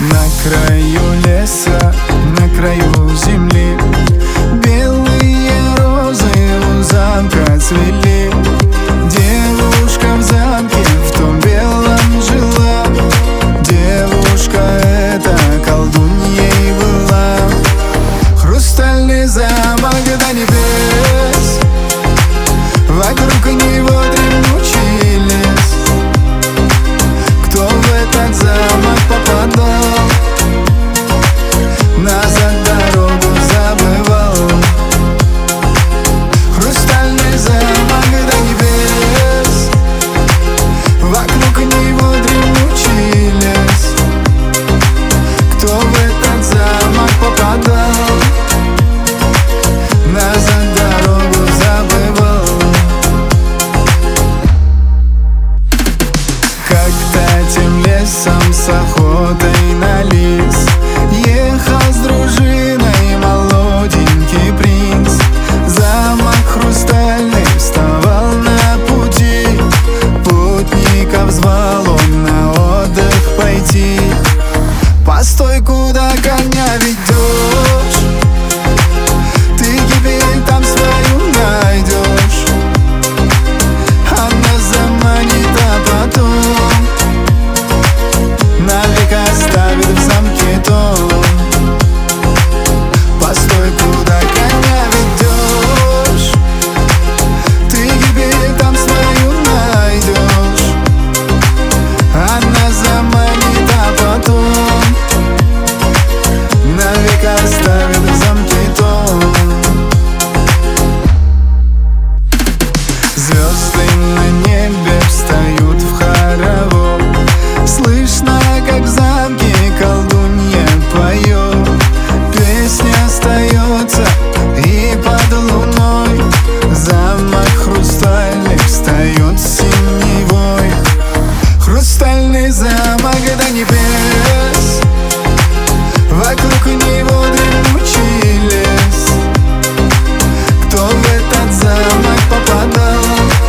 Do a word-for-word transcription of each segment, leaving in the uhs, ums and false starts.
На краю леса, на краю земли, белые розы у замка цвели. Девушка в замке в том белом жила. Девушка эта колдуньей была. Хрустальный замок до небес, вокруг него дремучий лес. Кто в этот замок попадал, назад дорогу забывал. Хрустальный замок до небес, вокруг него дремучий лес. Кто в этот замок попадал, назад дорогу забывал. Как-то тем лесом с охотой на лис ехал с дружиной молоденький принц. Замок хрустальный вставал на пути, путников звал он на отдых пойти. Постой, куда коня ведешь, ты гибель там свою найдешь. Она заманит, а потом навек оставит в замке дом. Постой, куда коня ведешь, ты гибель там свою найдешь. Она заманит, а потом навек оставит в замке дом. Звезды на небе встают в хоровод, слышно, как в замке колдунья поет. Песня остается и под луной замок хрустальный встает синевой. Хрустальный замок до небес, вокруг него дремучий лес. Кто в этот замок попадал,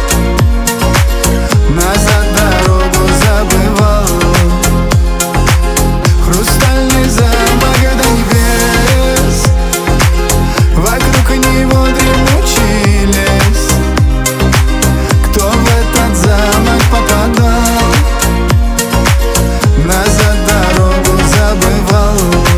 назад дорогу забывал. Хрустальный замок до небес, вокруг него дремучий лес. Кто в этот замок попадал, назад дорогу забывал.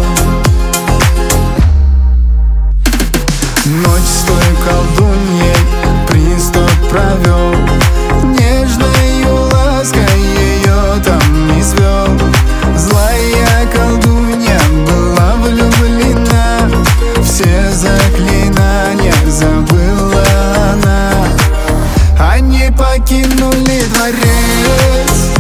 Ночь с той колдуньей принц тот провел, нежною лаской ее там не свел. Злая колдунья была влюблена, все заклинания забыла она. Они покинули дворец,